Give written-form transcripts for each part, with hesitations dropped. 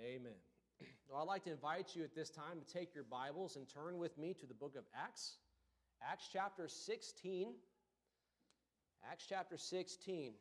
Amen. Well, I'd like to invite you at this time to take your Bibles and turn with me to the book of Acts. Acts chapter 16. Acts chapter 16.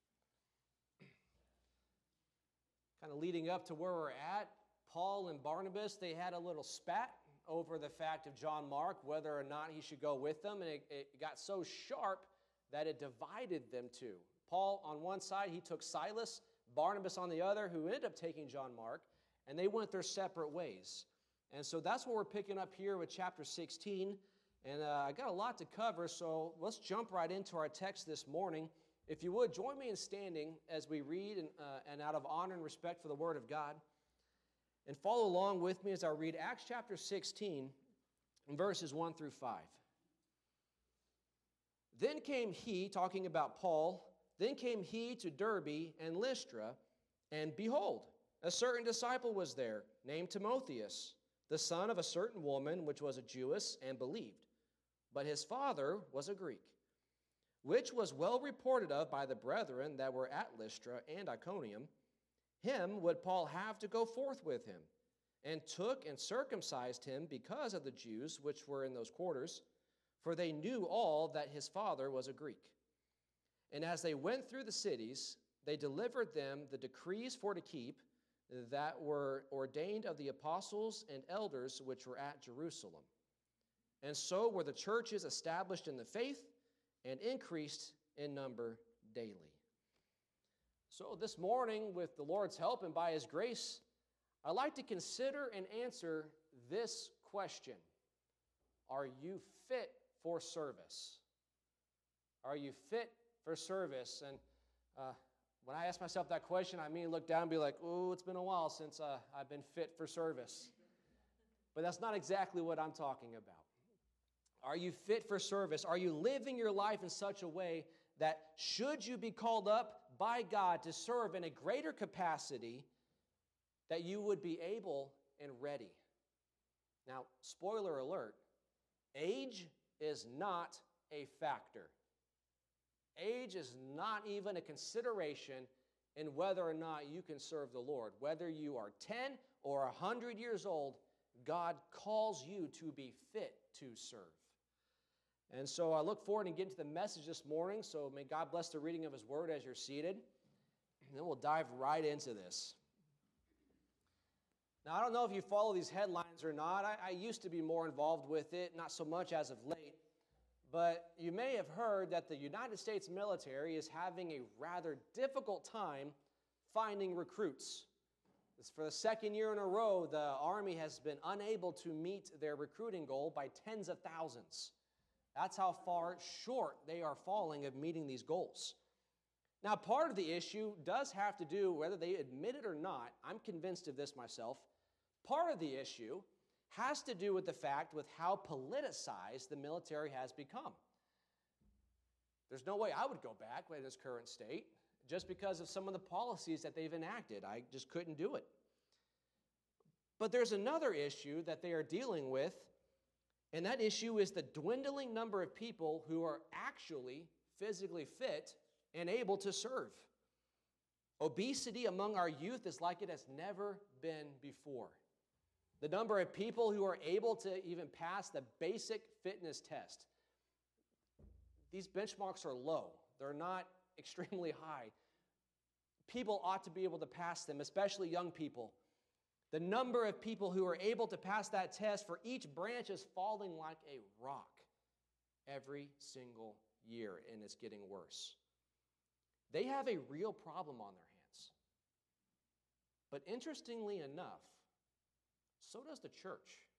Kind of leading up to where we're at, Paul and Barnabas, they had a little spat over the fact of John Mark, whether or not he should go with them, and it got so sharp that it divided them two. Paul on one side, he took Silas, Barnabas on the other, who ended up taking John Mark, and they went their separate ways. And so that's what we're picking up here with chapter 16, and I got a lot to cover, so let's jump right into our text this morning. If you would, join me in standing as we read and out of honor and respect for the Word of God. And follow along with me as I read Acts chapter 16, verses 1 through 5. Then came he, talking about Paul, then came he to Derbe and Lystra, and behold, a certain disciple was there, named Timotheus, the son of a certain woman which was a Jewess, and believed. But his father was a Greek, which was well reported of by the brethren that were at Lystra and Iconium. Him would Paul have to go forth with him, and took and circumcised him because of the Jews which were in those quarters, for they knew all that his father was a Greek. And as they went through the cities, they delivered them the decrees for to keep that were ordained of the apostles and elders which were at Jerusalem. And so were the churches established in the faith and increased in number daily. So this morning, with the Lord's help and by His grace, I'd like to consider and answer this question. Are you fit for service? Are you fit for service? And when I ask myself that question, I immediately look down and be like, oh, it's been a while since I've been fit for service. But that's not exactly what I'm talking about. Are you fit for service? Are you living your life in such a way that should you be called up by God to serve in a greater capacity, that you would be able and ready? Now, spoiler alert, age is not a factor. Age is not even a consideration in whether or not you can serve the Lord. Whether you are 10 or 100 years old, God calls you to be fit to serve. And so I look forward to getting to the message this morning, so may God bless the reading of His Word as you're seated. And then we'll dive right into this. Now, I don't know if you follow these headlines or not. I used to be more involved with it, not so much as of late. But you may have heard that the United States military is having a rather difficult time finding recruits. For the second year in a row, the Army has been unable to meet their recruiting goal by tens of thousands. That's how far short they are falling of meeting these goals. Now, part of the issue does have to do, whether they admit it or not, I'm convinced of this myself, part of the issue has to do with the fact with how politicized the military has become. There's no way I would go back in its current state just because of some of the policies that they've enacted. I just couldn't do it. But there's another issue that they are dealing with, and that issue is the dwindling number of people who are actually physically fit and able to serve. Obesity among our youth is like it has never been before. The number of people who are able to even pass the basic fitness test, these benchmarks are low. They're not extremely high. People ought to be able to pass them, especially young people. The number of people who are able to pass that test for each branch is falling like a rock every single year, and it's getting worse. They have a real problem on their hands. But interestingly enough, so does the church.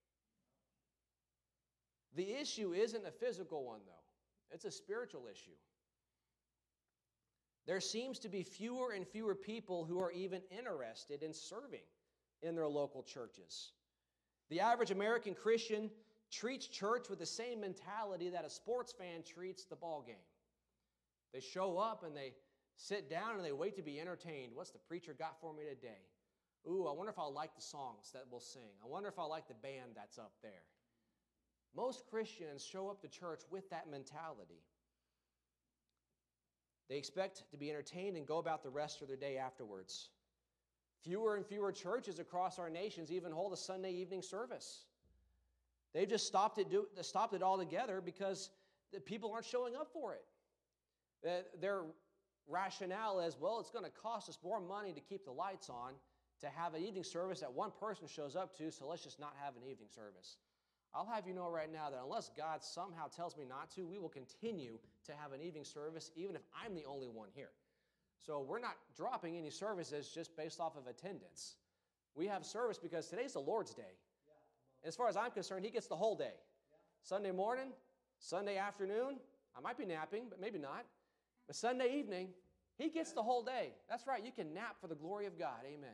The issue isn't a physical one, though. It's a spiritual issue. There seems to be fewer and fewer people who are even interested in serving in their local churches. The average American Christian treats church with the same mentality that a sports fan treats the ball game. They show up and they sit down and they wait to be entertained. What's the preacher got for me today? Ooh, I wonder if I'll like the songs that we'll sing. I wonder if I'll like the band that's up there. Most Christians show up to church with that mentality. They expect to be entertained and go about the rest of their day afterwards. Fewer and fewer churches across our nations even hold a Sunday evening service. They've just stopped it altogether because the people aren't showing up for it. Their rationale is, well, it's going to cost us more money to keep the lights on to have an evening service that one person shows up to, so let's just not have an evening service. I'll have you know right now that unless God somehow tells me not to, we will continue to have an evening service even if I'm the only one here. So we're not dropping any services just based off of attendance. We have service because today's the Lord's day. As far as I'm concerned, He gets the whole day. Sunday morning, Sunday afternoon, I might be napping, but maybe not. But Sunday evening, He gets the whole day. That's right, you can nap for the glory of God. Amen.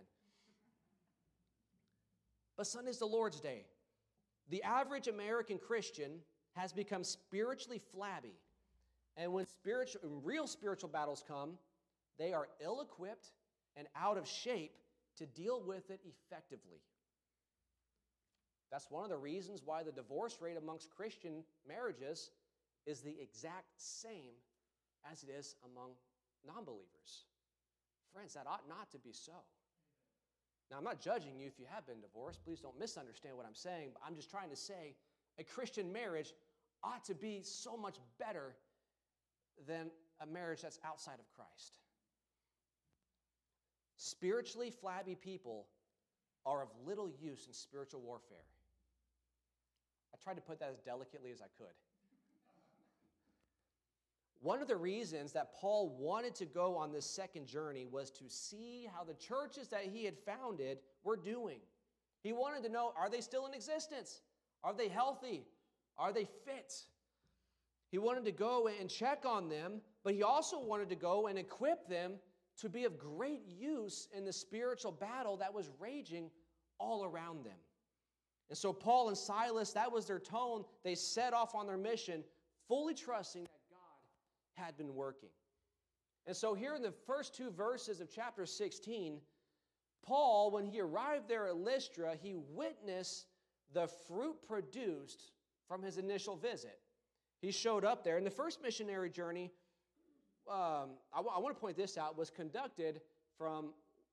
But Sunday's the Lord's day. The average American Christian has become spiritually flabby. And when real spiritual battles come, they are ill-equipped and out of shape to deal with it effectively. That's one of the reasons why the divorce rate amongst Christian marriages is the exact same as it is among non-believers. Friends, that ought not to be so. Now, I'm not judging you if you have been divorced. Please don't misunderstand what I'm saying. But I'm just trying to say a Christian marriage ought to be so much better than a marriage that's outside of Christ. Spiritually flabby people are of little use in spiritual warfare. I tried to put that as delicately as I could. One of the reasons that Paul wanted to go on this second journey was to see how the churches that he had founded were doing. He wanted to know, are they still in existence? Are they healthy? Are they fit? He wanted to go and check on them, but he also wanted to go and equip them to be of great use in the spiritual battle that was raging all around them. And so Paul and Silas, that was their tone. They set off on their mission, fully trusting that God had been working. And so here in the first two verses of chapter 16, Paul, when he arrived there at Lystra, he witnessed the fruit produced from his initial visit. He showed up there, and the first missionary journey, I want to point this out, was conducted from,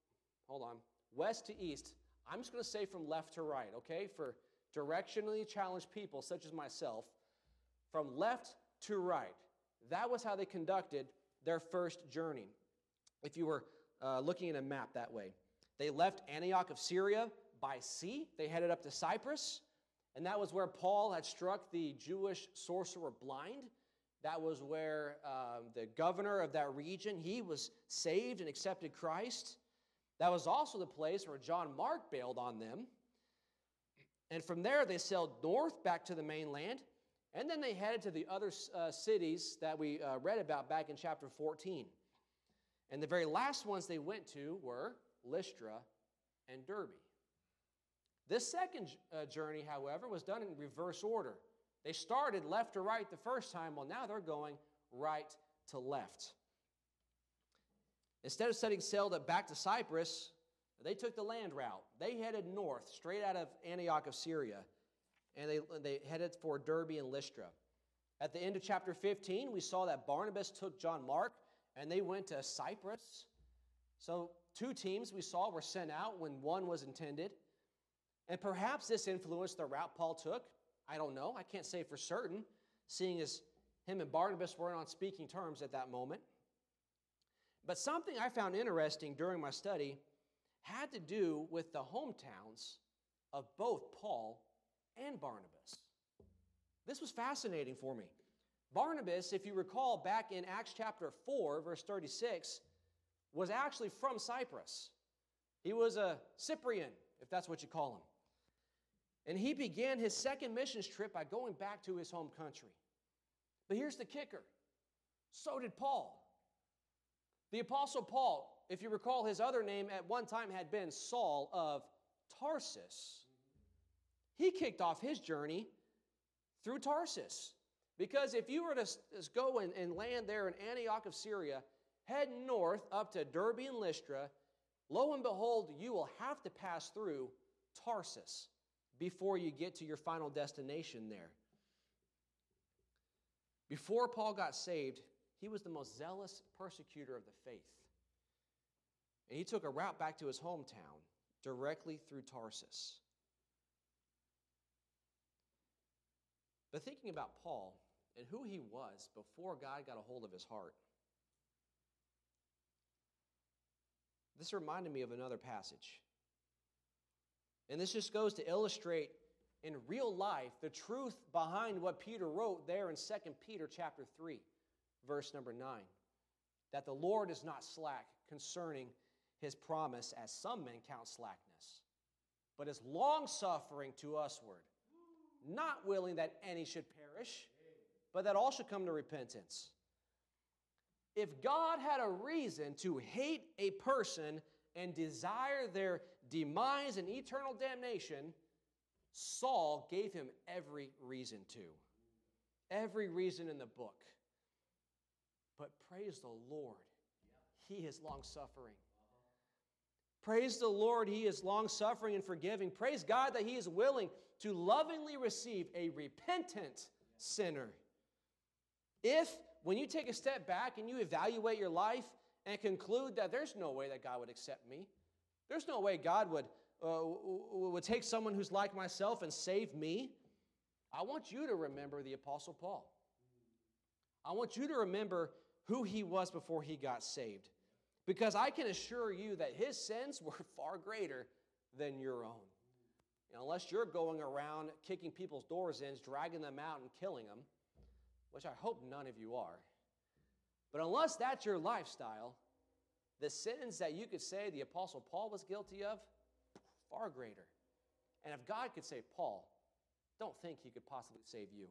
west to east. I'm just going to say from left to right, okay? For directionally challenged people such as myself, from left to right. That was how they conducted their first journey, if you were looking at a map that way. They left Antioch of Syria by sea. They headed up to Cyprus, and that was where Paul had struck the Jewish sorcerer blind. That was where the governor of that region, he was saved and accepted Christ. That was also the place where John Mark bailed on them. And from there, they sailed north back to the mainland, and then they headed to the other cities that we read about back in chapter 14. And the very last ones they went to were Lystra and Derbe. This second journey, however, was done in reverse order. They started left to right the first time. Well, now they're going right to left. Instead of setting sail back to Cyprus, they took the land route. They headed north, straight out of Antioch of Syria, and they headed for Derbe and Lystra. At the end of chapter 15, we saw that Barnabas took John Mark, and they went to Cyprus. So 2 teams we saw were sent out when one was intended. And perhaps this influenced the route Paul took. I don't know. I can't say for certain, seeing as him and Barnabas weren't on speaking terms at that moment. But something I found interesting during my study had to do with the hometowns of both Paul and Barnabas. This was fascinating for me. Barnabas, if you recall back in Acts chapter 4, verse 36, was actually from Cyprus. He was a Cyprian, if that's what you call him. And he began his second missions trip by going back to his home country. But here's the kicker. So did Paul. The Apostle Paul, if you recall, his other name at one time had been Saul of Tarsus. He kicked off his journey through Tarsus. Because if you were to go and land there in Antioch of Syria, head north up to Derbe and Lystra, lo and behold, you will have to pass through Tarsus before you get to your final destination there. Before Paul got saved, he was the most zealous persecutor of the faith. And he took a route back to his hometown, directly through Tarsus. But thinking about Paul and who he was before God got a hold of his heart, this reminded me of another passage. And this just goes to illustrate in real life the truth behind what Peter wrote there in 2 Peter chapter 3, verse number 9. That the Lord is not slack concerning his promise, as some men count slackness, but is long-suffering to usward, not willing that any should perish, but that all should come to repentance. If God had a reason to hate a person and desire their demise and eternal damnation, Saul gave him every reason to. Every reason in the book. But praise the Lord, he is long-suffering. Praise the Lord, he is long-suffering and forgiving. Praise God that he is willing to lovingly receive a repentant sinner. If, when you take a step back and you evaluate your life and conclude that there's no way that God would accept me, there's no way God would take someone who's like myself and save me, I want you to remember the Apostle Paul. I want you to remember who he was before he got saved. Because I can assure you that his sins were far greater than your own. Unless you're going around kicking people's doors in, dragging them out and killing them, which I hope none of you are. But unless that's your lifestyle, the sins that you could say the Apostle Paul was guilty of, far greater. And if God could save Paul, don't think he could possibly save you.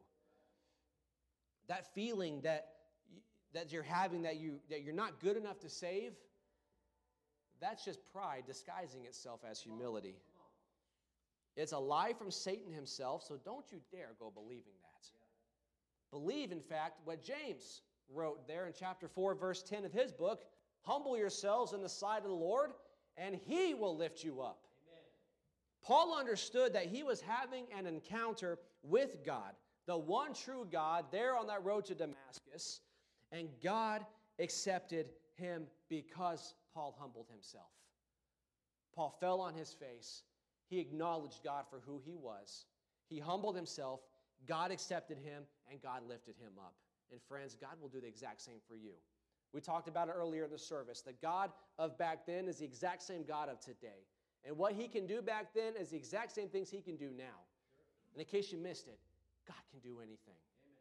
That feeling that you're having that you're not good enough to save, that's just pride disguising itself as humility. It's a lie from Satan himself, so don't you dare go believing that. Believe, in fact, what James wrote there in chapter 4, verse 10 of his book, humble yourselves in the sight of the Lord, and he will lift you up. Amen. Paul understood that he was having an encounter with God, the one true God, there on that road to Damascus, and God accepted him because Paul humbled himself. Paul fell on his face. He acknowledged God for who he was. He humbled himself. God accepted him, and God lifted him up. And friends, God will do the exact same for you. We talked about it earlier in the service. The God of back then is the exact same God of today. And what he can do back then is the exact same things he can do now. And in case you missed it, God can do anything.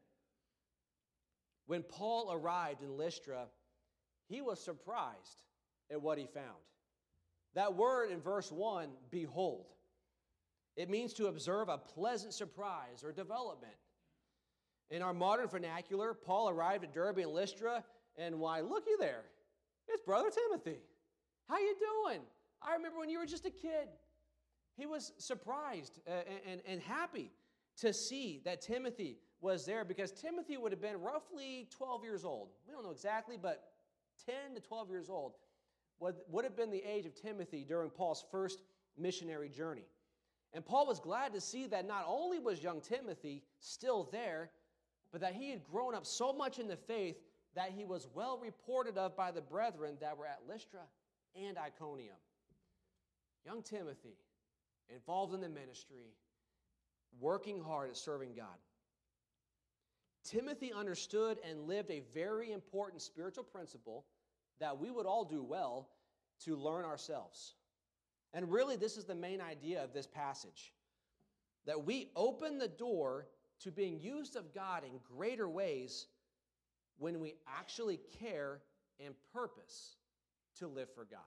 When Paul arrived in Lystra, he was surprised at what he found. That word in verse 1, behold, it means to observe a pleasant surprise or development. In our modern vernacular, Paul arrived at Derbe and Lystra, and why, looky there, it's Brother Timothy. How you doing? I remember when you were just a kid. He was surprised and happy to see that Timothy was there, because Timothy would have been roughly 12 years old. We don't know exactly, but 10 to 12 years old would have been the age of Timothy during Paul's first missionary journey. And Paul was glad to see that not only was young Timothy still there, but that he had grown up so much in the faith that he was well reported of by the brethren that were at Lystra and Iconium. Young Timothy, involved in the ministry, working hard at serving God. Timothy understood and lived a very important spiritual principle that we would all do well to learn ourselves. And really, this is the main idea of this passage, that we open the door to being used of God in greater ways when we actually care and purpose to live for God.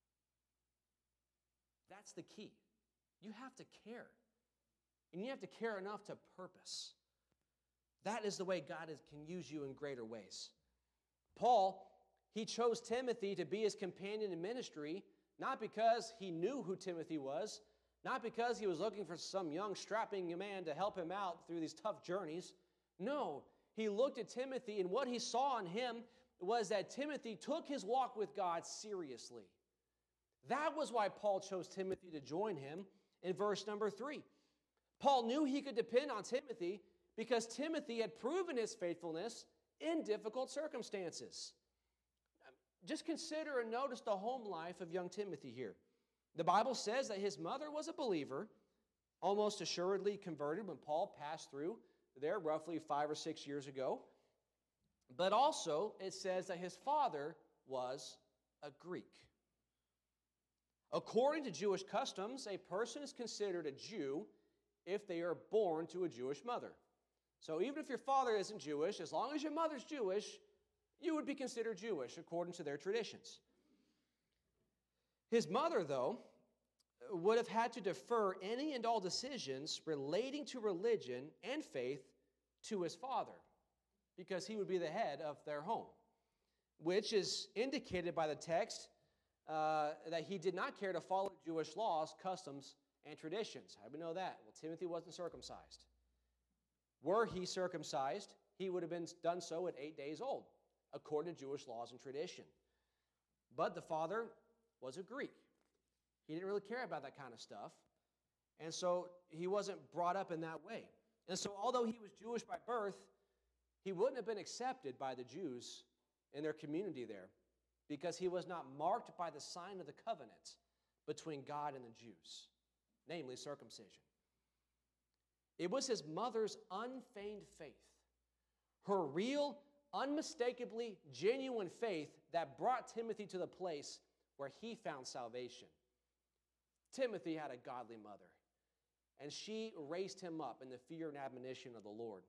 That's the key. You have to care. And you have to care enough to purpose. That is the way God can use you in greater ways. Paul, he chose Timothy to be his companion in ministry, not because he knew who Timothy was, not because he was looking for some young strapping man to help him out through these tough journeys. No, he looked at Timothy, and what he saw in him was that Timothy took his walk with God seriously. That was why Paul chose Timothy to join him in verse number 3. Paul knew he could depend on Timothy because Timothy had proven his faithfulness in difficult circumstances. just consider and notice the home life of young Timothy here. The Bible says that his mother was a believer, almost assuredly converted when Paul passed through there roughly 5 or 6 years ago. But also, it says that his father was a Greek. According to Jewish customs, a person is considered a Jew if they are born to a Jewish mother. So even if your father isn't Jewish, as long as your mother's Jewish, you would be considered Jewish according to their traditions. His mother, though, would have had to defer any and all decisions relating to religion and faith to his father, because he would be the head of their home, which is indicated by the text that he did not care to follow Jewish laws, customs, and traditions. How do we know that? Well, Timothy wasn't circumcised. Were he circumcised, he would have been done so at 8 days old, according to Jewish laws and tradition. But the father was a Greek. He didn't really care about that kind of stuff, and so he wasn't brought up in that way. And so although he was Jewish by birth, he wouldn't have been accepted by the Jews in their community there because he was not marked by the sign of the covenant between God and the Jews, namely circumcision. It was his mother's unfeigned faith, her real, unmistakably genuine faith that brought Timothy to the place where he found salvation. Timothy had a godly mother, and she raised him up in the fear and admonition of the Lord.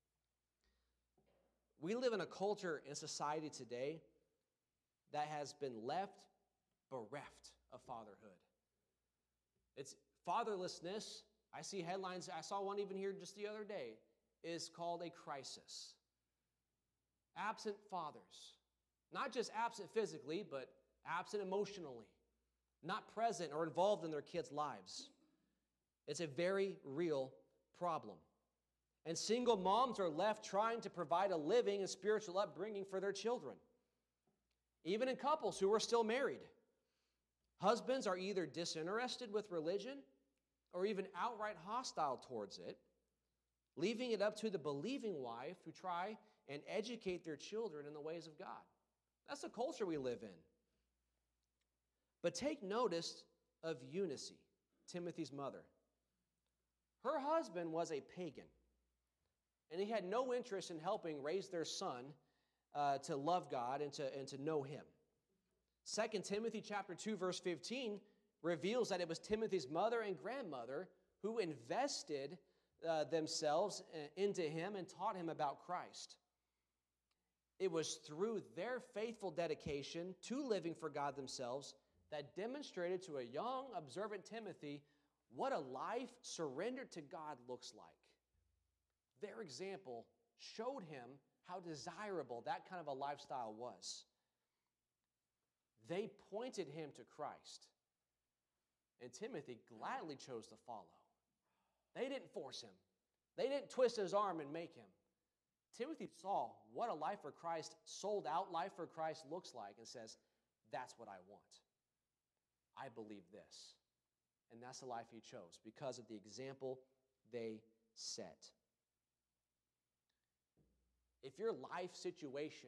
We live in a culture and society today that has been left bereft of fatherhood. It's fatherlessness. I see headlines, I saw one even here just the other day, is called a crisis. Absent fathers. Not just absent physically, but absent emotionally. Not present or involved in their kids' lives. It's a very real problem. And single moms are left trying to provide a living and spiritual upbringing for their children. Even in couples who are still married. Husbands are either disinterested with religion or even outright hostile towards it, leaving it up to the believing wife to try and educate their children in the ways of God. That's the culture we live in. But take notice of Eunice, Timothy's mother. Her husband was a pagan, and he had no interest in helping raise their son to love God and to know him. 2 Timothy chapter 2, verse 15 reveals that it was Timothy's mother and grandmother who invested themselves into him and taught him about Christ. It was through their faithful dedication to living for God themselves that demonstrated to a young, observant Timothy what a life surrendered to God looks like. Their example showed him how desirable that kind of a lifestyle was. They pointed him to Christ, and Timothy gladly chose to follow. They didn't force him. They didn't twist his arm and make him. Timothy saw what a life for Christ, sold out life for Christ looks like and says, that's what I want. I believe this. And that's the life he chose because of the example they set. If your life situation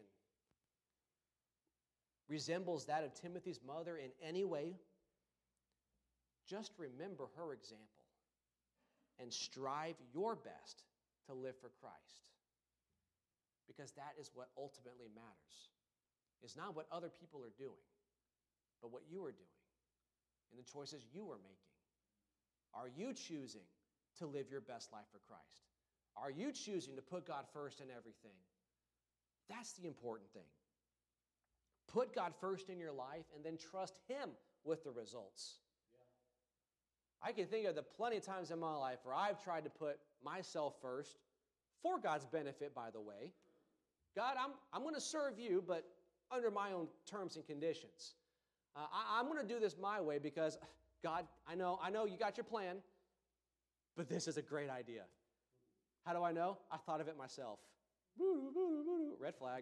resembles that of Timothy's mother in any way, just remember her example and strive your best to live for Christ. Because that is what ultimately matters. It's not what other people are doing, but what you are doing and the choices you are making. Are you choosing to live your best life for Christ? Are you choosing to put God first in everything? That's the important thing. Put God first in your life and then trust Him with the results. I can think of the plenty of times in my life where I've tried to put myself first for God's benefit, by the way. God, I'm going to serve you, but under my own terms and conditions. I'm going to do this my way because, God, I know you got your plan, but this is a great idea. How do I know? I thought of it myself. Red flag.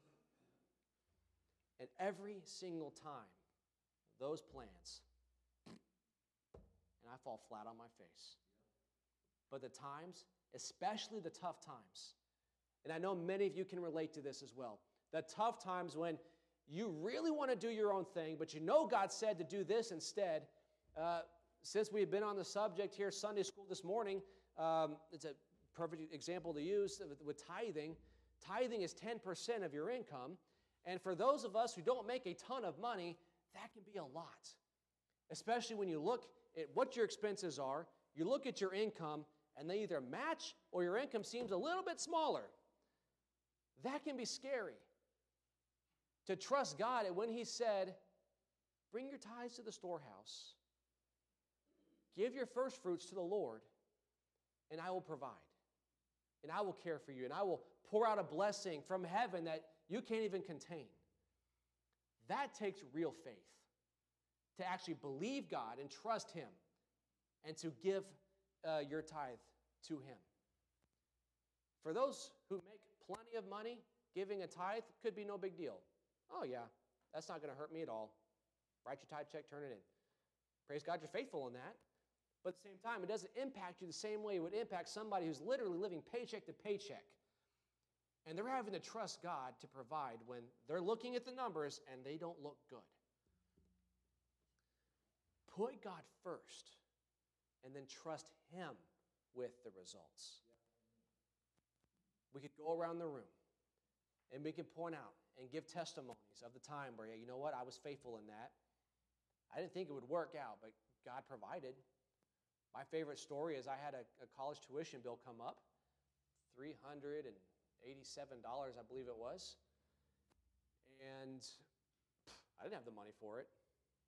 And every single time, those plans, and I fall flat on my face. But the times, especially the tough times, and I know many of you can relate to this as well, the tough times when you really want to do your own thing, but you know God said to do this instead. Since we've been on the subject here, Sunday school this morning, it's a perfect example to use with tithing. Tithing is 10% of your income, and for those of us who don't make a ton of money, that can be a lot, especially when you look at what your expenses are, you look at your income, and they either match or your income seems a little bit smaller. That can be scary. To trust God, and when He said, bring your tithes to the storehouse, give your first fruits to the Lord, and I will provide, and I will care for you, and I will pour out a blessing from heaven that you can't even contain. That takes real faith, to actually believe God and trust Him, and to give your tithe to Him. For those who make plenty of money, giving a tithe could be no big deal. Oh yeah, that's not going to hurt me at all. Write your tithe check, turn it in. Praise God, you're faithful in that. But at the same time, it doesn't impact you the same way it would impact somebody who's literally living paycheck to paycheck. And they're having to trust God to provide when they're looking at the numbers and they don't look good. Put God first and then trust Him with the results. We could go around the room and we could point out and give testimonies of the time where, you know what, I was faithful in that. I didn't think it would work out, but God provided. My favorite story is I had a college tuition bill come up, $387, I believe it was. And I didn't have the money for it.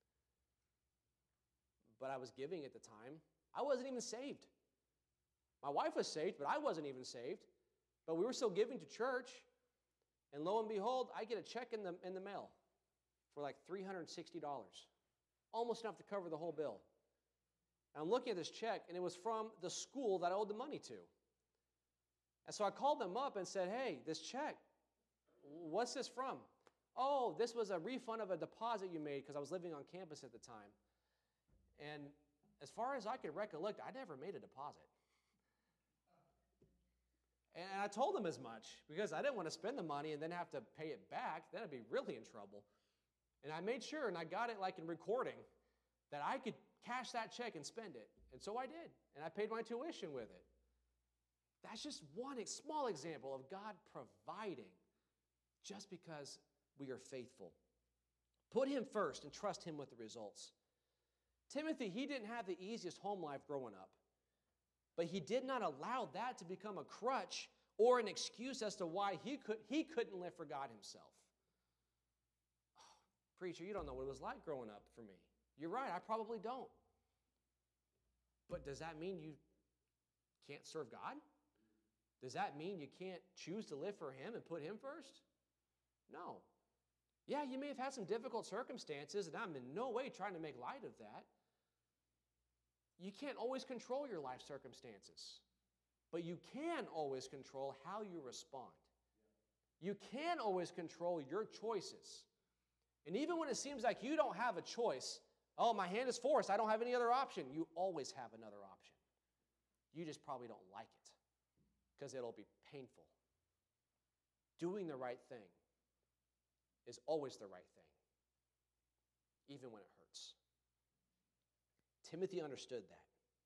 But I was giving at the time. I wasn't even saved. My wife was saved, but I wasn't even saved. But we were still giving to church. And lo and behold, I get a check in the mail for like $360. Almost enough to cover the whole bill. And I'm looking at this check, and it was from the school that I owed the money to. And so I called them up and said, hey, this check, what's this from? Oh, this was a refund of a deposit you made because I was living on campus at the time. And as far as I could recollect, I never made a deposit. And I told them as much because I didn't want to spend the money and then have to pay it back. Then I'd be really in trouble. And I made sure, and I got it like in recording, that I could cash that check and spend it. And so I did. And I paid my tuition with it. That's just one small example of God providing just because we are faithful. Put Him first and trust Him with the results. Timothy, he didn't have the easiest home life growing up, but he did not allow that to become a crutch or an excuse as to why he couldn't live for God himself. Oh, preacher, you don't know what it was like growing up for me. You're right, I probably don't. But does that mean you can't serve God? Does that mean you can't choose to live for Him and put Him first? No. Yeah, you may have had some difficult circumstances, and I'm in no way trying to make light of that. You can't always control your life circumstances, but you can always control how you respond. You can always control your choices. And even when it seems like you don't have a choice, oh, my hand is forced, I don't have any other option, you always have another option. You just probably don't like it because it'll be painful. Doing the right thing is always the right thing, even when it hurts. Timothy understood that.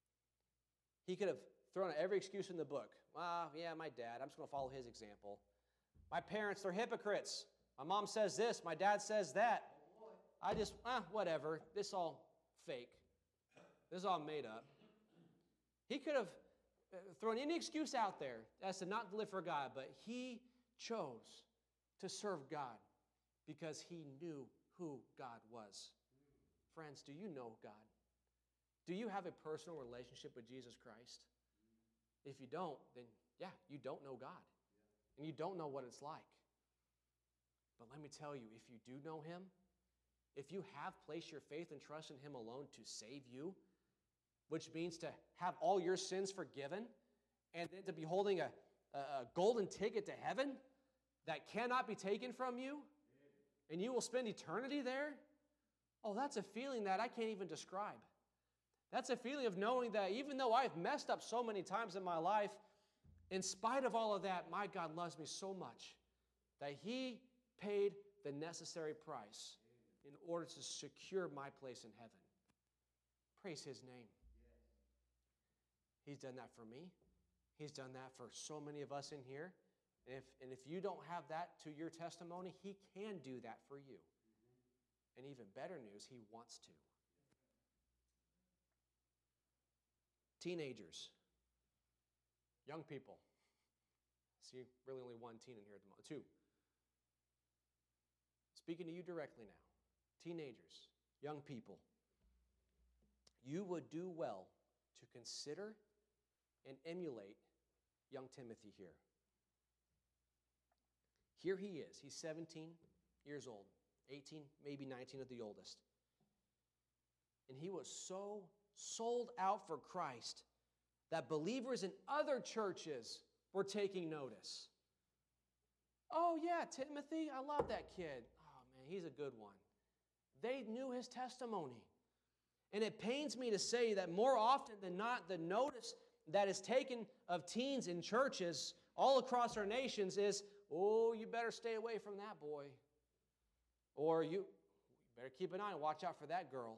He could have thrown out every excuse in the book. Yeah, my dad, I'm just going to follow his example. My parents, they're hypocrites. My mom says this, my dad says that. I just, whatever. This is all fake. This is all made up. He could have thrown any excuse out there as to not live for God, but he chose to serve God because he knew who God was. Friends, do you know God? Do you have a personal relationship with Jesus Christ? If you don't, then yeah, you don't know God. And you don't know what it's like. But let me tell you, if you do know Him, if you have placed your faith and trust in Him alone to save you, which means to have all your sins forgiven, and then to be holding a golden ticket to heaven that cannot be taken from you, and you will spend eternity there, oh, that's a feeling that I can't even describe. That's a feeling of knowing that even though I've messed up so many times in my life, in spite of all of that, my God loves me so much that He paid the necessary price in order to secure my place in heaven. Praise his name. He's done that for me. He's done that for so many of us in here. And if you don't have that to your testimony, he can do that for you. And even better news, he wants to. Teenagers, young people. See, really only one teen in here at the moment. Two. Speaking to you directly now. Teenagers, young people. You would do well to consider and emulate young Timothy here. Here he is. He's 17 years old, 18, maybe 19 at the oldest. And he was so sold out for Christ that believers in other churches were taking notice. Oh yeah, Timothy, I love that kid. Oh man, he's a good one. They knew his testimony. And it pains me to say that more often than not, the notice that is taken of teens in churches all across our nations is, oh, you better stay away from that boy. Or you better keep an eye and watch out for that girl.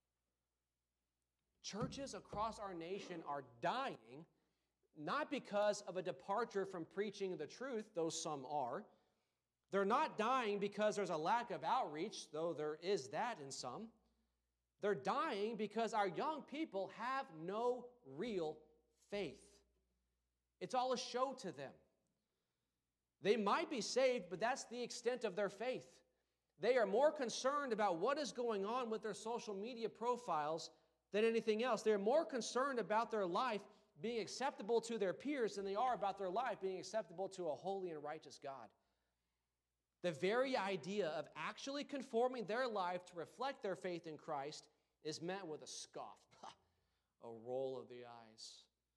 Churches across our nation are dying, not because of a departure from preaching the truth, though some are. They're not dying because there's a lack of outreach, though there is that in some. They're dying because our young people have no real faith. It's all a show to them. They might be saved, but that's the extent of their faith. They are more concerned about what is going on with their social media profiles than anything else. They're more concerned about their life being acceptable to their peers than they are about their life being acceptable to a holy and righteous God. The very idea of actually conforming their life to reflect their faith in Christ is met with a scoff, a roll of the eyes.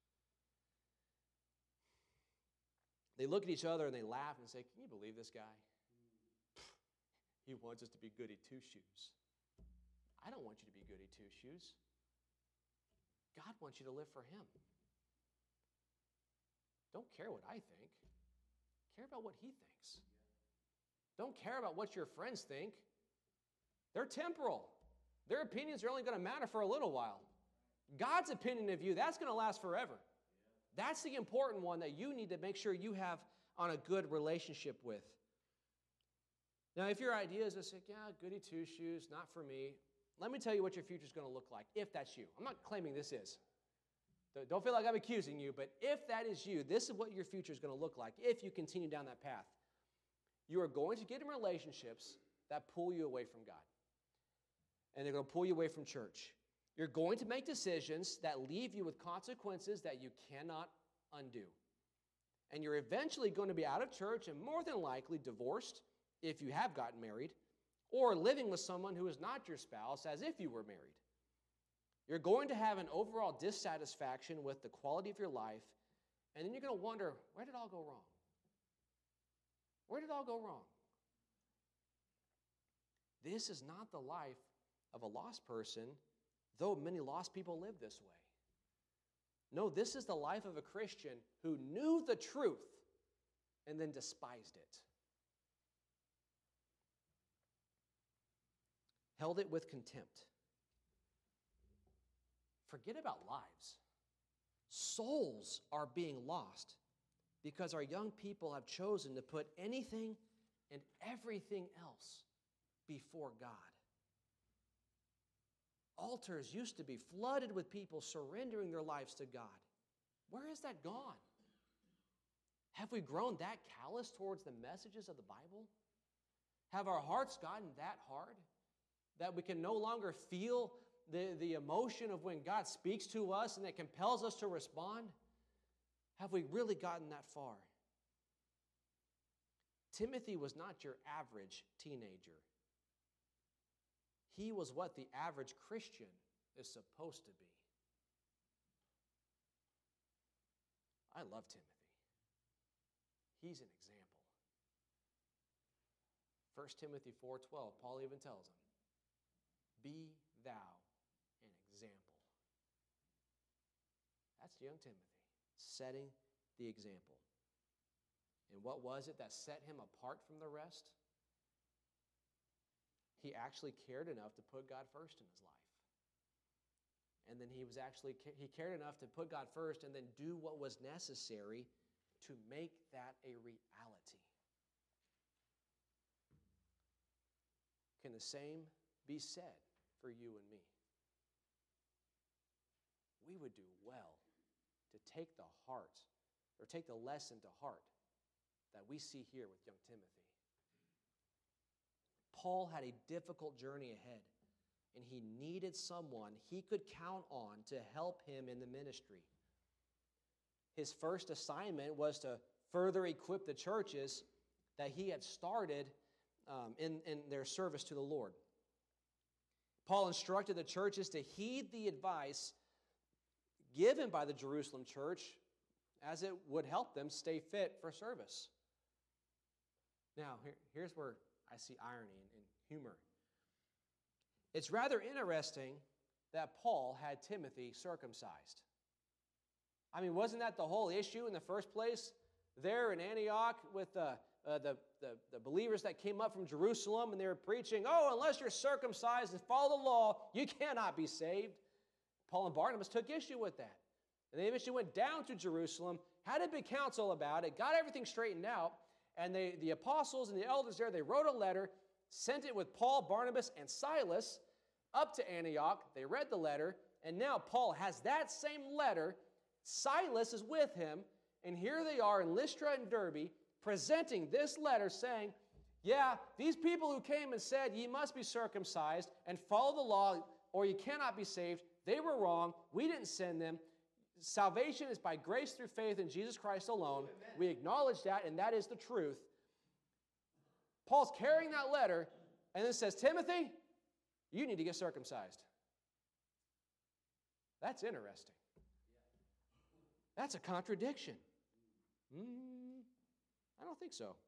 They look at each other and they laugh and say, can you believe this guy? He wants us to be goody two-shoes. I don't want you to be goody two-shoes. God wants you to live for him. Don't care what I think. Care about what he thinks. Don't care about what your friends think. They're temporal. Their opinions are only going to matter for a little while. God's opinion of you, that's going to last forever. That's the important one that you need to make sure you have on a good relationship with. Now, if your idea is to say, yeah, goody two-shoes, not for me, let me tell you what your future is going to look like, if that's you. I'm not claiming this is. Don't feel like I'm accusing you, but if that is you, this is what your future is going to look like if you continue down that path. You are going to get in relationships that pull you away from God. And they're going to pull you away from church. You're going to make decisions that leave you with consequences that you cannot undo. And you're eventually going to be out of church and more than likely divorced if you have gotten married, or living with someone who is not your spouse as if you were married. You're going to have an overall dissatisfaction with the quality of your life, and then you're going to wonder, where did it all go wrong? Where did it all go wrong? This is not the life of a lost person, though many lost people live this way. No, this is the life of a Christian who knew the truth and then despised it. Held it with contempt. Forget about lives. Souls are being lost because our young people have chosen to put anything and everything else before God. Altars used to be flooded with people surrendering their lives to God. Where has that gone? Have we grown that callous towards the messages of the Bible? Have our hearts gotten that hard that we can no longer feel the emotion of when God speaks to us and it compels us to respond? Have we really gotten that far? Timothy was not your average teenager. He was what the average Christian is supposed to be. I love Timothy. He's an example. 1 Timothy 4:12, Paul even tells him, be thou an example. That's young Timothy, setting the example. And what was it that set him apart from the rest? he actually cared enough to put God first in his life. And then he cared enough to put God first and then do what was necessary to make that a reality. Can the same be said for you and me? We would do well to take the lesson to heart that we see here with young Timothy. Paul had a difficult journey ahead, and he needed someone he could count on to help him in the ministry. His first assignment was to further equip the churches that he had started in their service to the Lord. Paul instructed the churches to heed the advice given by the Jerusalem church as it would help them stay fit for service. Now, here's where I see irony and humor. It's rather interesting that Paul had Timothy circumcised. I mean, wasn't that the whole issue in the first place? There in Antioch with the believers that came up from Jerusalem and they were preaching, oh, unless you're circumcised and follow the law, you cannot be saved. Paul and Barnabas took issue with that. And they eventually went down to Jerusalem, had a big council about it, got everything straightened out, and the apostles and the elders there, they wrote a letter, sent it with Paul, Barnabas, and Silas up to Antioch. They read the letter, and now Paul has that same letter. Silas is with him, and here they are in Lystra and Derbe presenting this letter saying, yeah, these people who came and said, ye must be circumcised and follow the law or you cannot be saved, they were wrong. We didn't send them. Salvation is by grace through faith in Jesus Christ alone. Amen. We acknowledge that, and that is the truth. Paul's carrying that letter and then says, Timothy, you need to get circumcised. That's interesting. That's a contradiction. I don't think so.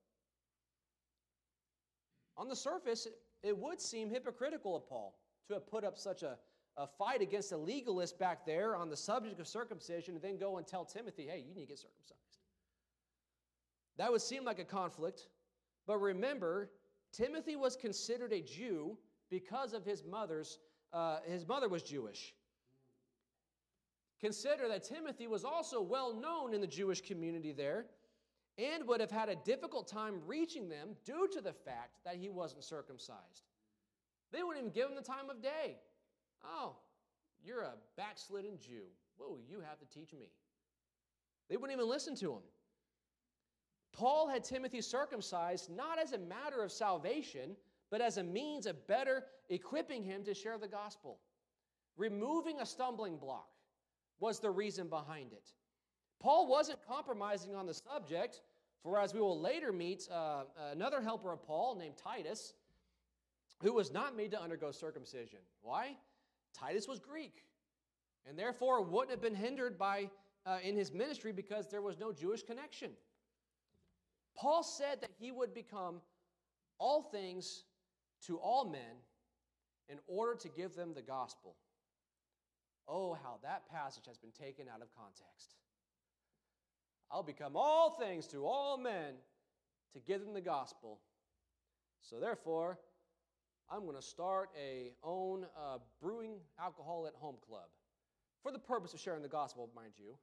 On the surface, it would seem hypocritical of Paul to have put up such a fight against a legalist back there on the subject of circumcision and then go and tell Timothy, hey, you need to get circumcised. That would seem like a conflict, but remember, Timothy was considered a Jew because of his mother was Jewish. Consider that Timothy was also well known in the Jewish community there and would have had a difficult time reaching them due to the fact that he wasn't circumcised. They wouldn't even give him the time of day. Oh, you're a backslidden Jew. What will you have to teach me? They wouldn't even listen to him. Paul had Timothy circumcised not as a matter of salvation, but as a means of better equipping him to share the gospel. Removing a stumbling block was the reason behind it. Paul wasn't compromising on the subject, for as we will later meet another helper of Paul named Titus, who was not made to undergo circumcision. Why? Titus was Greek, and therefore wouldn't have been hindered in his ministry because there was no Jewish connection. Paul said that he would become all things to all men in order to give them the gospel. Oh, how that passage has been taken out of context. I'll become all things to all men to give them the gospel. So therefore, I'm going to start a own brewing alcohol at home club for the purpose of sharing the gospel, mind you.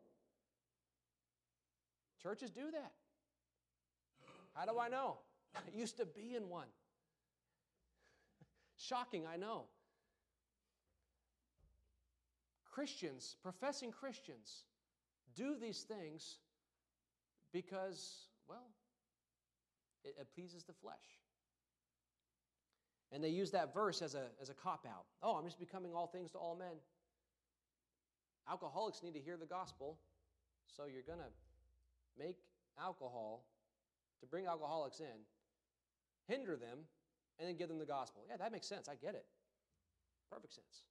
Churches do that. How do I know? I used to be in one. Shocking, I know. Christians, professing Christians, do these things because, well, it pleases the flesh. And they use that verse as a cop-out. Oh, I'm just becoming all things to all men. Alcoholics need to hear the gospel, so you're going to make alcohol, to bring alcoholics in, hinder them, and then give them the gospel. Yeah, that makes sense. I get it. Perfect sense.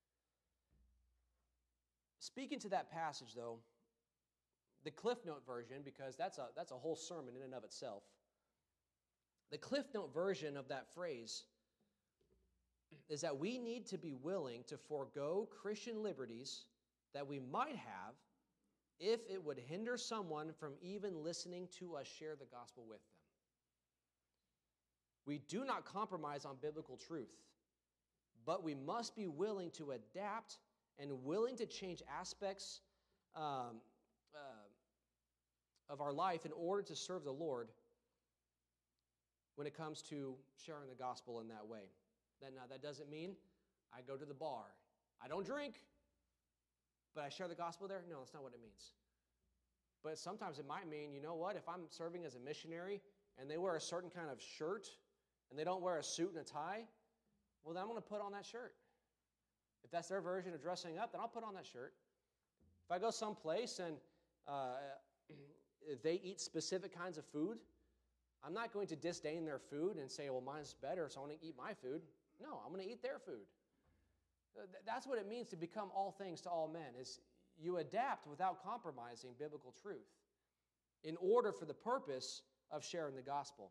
Speaking to that passage, though, the Cliff Note version, because that's a whole sermon in and of itself, the Cliff Note version of that phrase is that we need to be willing to forego Christian liberties that we might have if it would hinder someone from even listening to us share the gospel with them. We do not compromise on biblical truth, but we must be willing to adapt and willing to change aspects of our life in order to serve the Lord when it comes to sharing the gospel in that way. Now, that doesn't mean I go to the bar. I don't drink, but I share the gospel there? No, that's not what it means. But sometimes it might mean, you know what, if I'm serving as a missionary and they wear a certain kind of shirt and they don't wear a suit and a tie, well, then I'm going to put on that shirt. If that's their version of dressing up, then I'll put on that shirt. If I go someplace and they eat specific kinds of food, I'm not going to disdain their food and say, well, mine's better, so I want to eat my food. No, I'm going to eat their food. That's what it means to become all things to all men, is you adapt without compromising biblical truth in order for the purpose of sharing the gospel.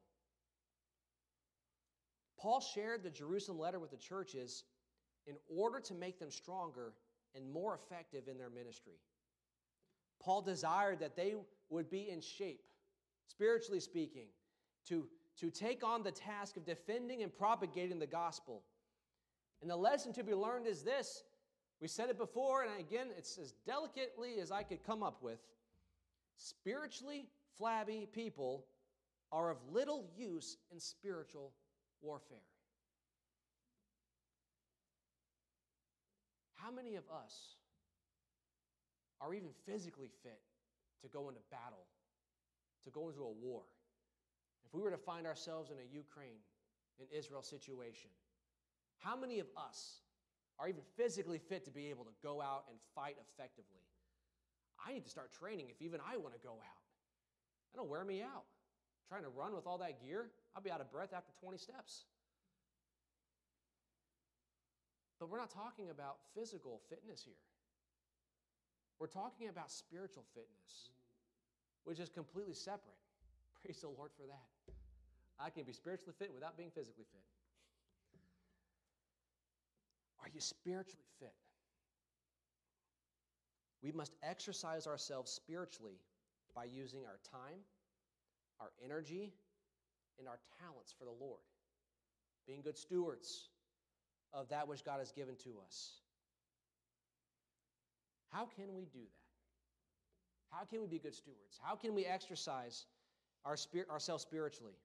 Paul shared the Jerusalem letter with the churches in order to make them stronger and more effective in their ministry. Paul desired that they would be in shape, spiritually speaking, to take on the task of defending and propagating the gospel. And the lesson to be learned is this. We said it before, and again, it's as delicately as I could come up with. Spiritually flabby people are of little use in spiritual warfare. How many of us are even physically fit to go into battle, to go into a war? If we were to find ourselves in a Ukraine and Israel situation, how many of us are even physically fit to be able to go out and fight effectively? I need to start training if even I want to go out. That'll wear me out. Trying to run with all that gear, I'll be out of breath after 20 steps. But we're not talking about physical fitness here. We're talking about spiritual fitness, which is completely separate. Praise the Lord for that. I can be spiritually fit without being physically fit. Are you spiritually fit? We must exercise ourselves spiritually by using our time, our energy, and our talents for the Lord, being good stewards of that which God has given to us. How can we do that? How can we be good stewards? How can we exercise ourselves spiritually?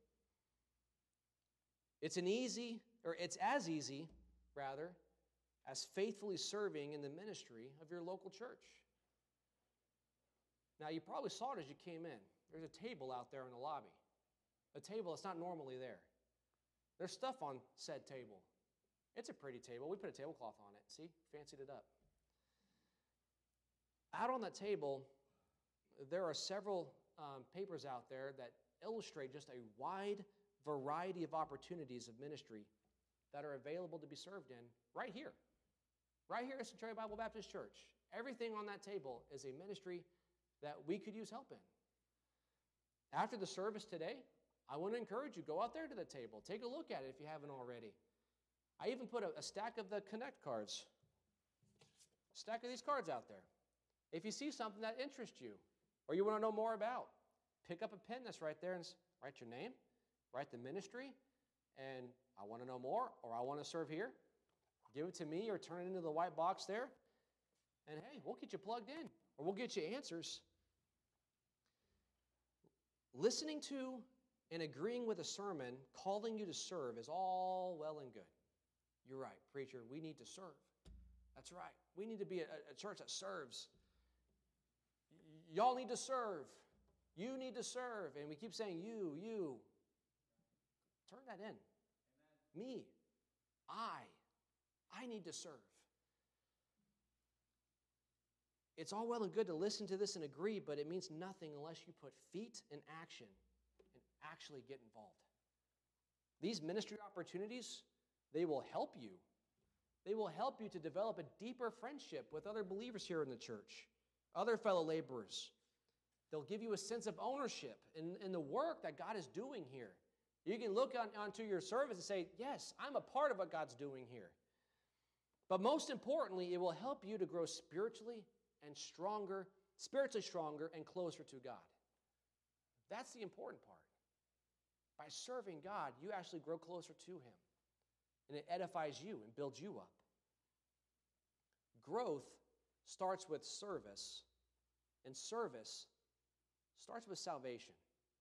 It's as easy, as faithfully serving in the ministry of your local church. Now, you probably saw it as you came in. There's a table out there in the lobby. A table that's not normally there. There's stuff on said table. It's a pretty table. We put a tablecloth on it. See? Fancied it up. Out on that table, there are several papers out there that illustrate just a wide variety of opportunities of ministry that are available to be served in right here. Right here at Centralia Bible Baptist Church. Everything on that table is a ministry that we could use help in. After the service today, I want to encourage you, go out there to the table. Take a look at it if you haven't already. I even put a stack of the Connect cards. A stack of these cards out there. If you see something that interests you or you want to know more about, pick up a pen that's right there and write your name, write the ministry, and I want to know more or I want to serve here. Give it to me or turn it into the white box there. And hey, we'll get you plugged in or we'll get you answers. Listening to and agreeing with a sermon calling you to serve is all well and good. You're right, preacher, we need to serve. That's right. We need to be a church that serves. Y'all need to serve. You need to serve. And we keep saying you. Turn that in. Amen. Me. I need to serve. It's all well and good to listen to this and agree, but it means nothing unless you put feet in action and actually get involved. These ministry opportunities, they will help you. They will help you to develop a deeper friendship with other believers here in the church, other fellow laborers. They'll give you a sense of ownership in the work that God is doing here. You can look onto your service and say, yes, I'm a part of what God's doing here. But most importantly, it will help you to grow spiritually stronger and closer to God. That's the important part. By serving God, you actually grow closer to Him. And it edifies you and builds you up. Growth starts with service, and service starts with salvation.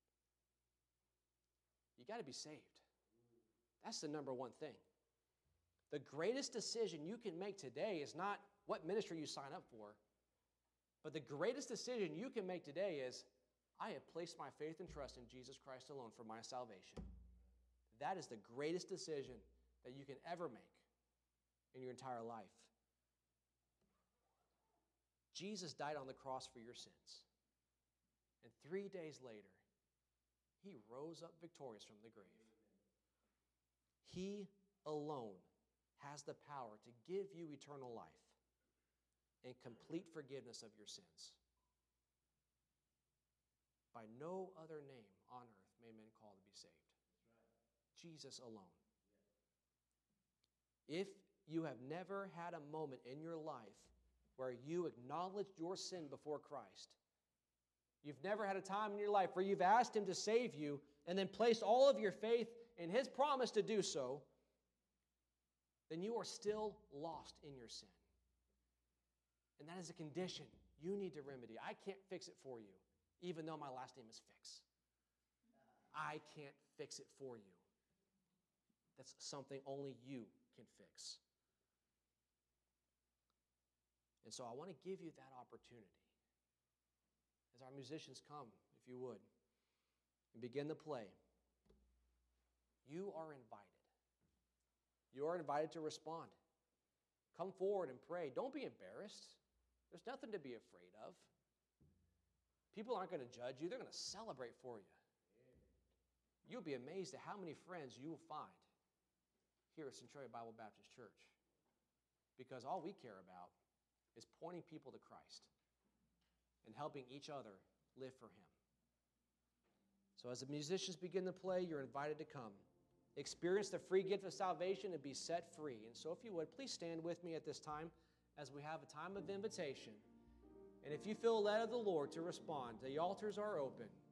You got to be saved. That's the number one thing. The greatest decision you can make today is not what ministry you sign up for, but the greatest decision you can make today is, I have placed my faith and trust in Jesus Christ alone for my salvation. That is the greatest decision that you can ever make in your entire life. Jesus died on the cross for your sins. And 3 days later, He rose up victorious from the grave. He alone has the power to give you eternal life and complete forgiveness of your sins. By no other name on earth may men call to be saved. Jesus alone. If you have never had a moment in your life where you acknowledged your sin before Christ, you've never had a time in your life where you've asked Him to save you and then placed all of your faith in His promise to do so, then you are still lost in your sin. And that is a condition you need to remedy. I can't fix it for you, even though my last name is Fix. I can't fix it for you. That's something only you can fix. And so I want to give you that opportunity. As our musicians come, if you would, and begin to play, you are invited. You are invited to respond. Come forward and pray. Don't be embarrassed. There's nothing to be afraid of. People aren't going to judge you. They're going to celebrate for you. You'll be amazed at how many friends you will find here at Centralia Bible Baptist Church. Because all we care about is pointing people to Christ and helping each other live for Him. So as the musicians begin to play, you're invited to come. Experience the free gift of salvation and be set free. And so if you would, please stand with me at this time as we have a time of invitation. And if you feel led of the Lord to respond, the altars are open.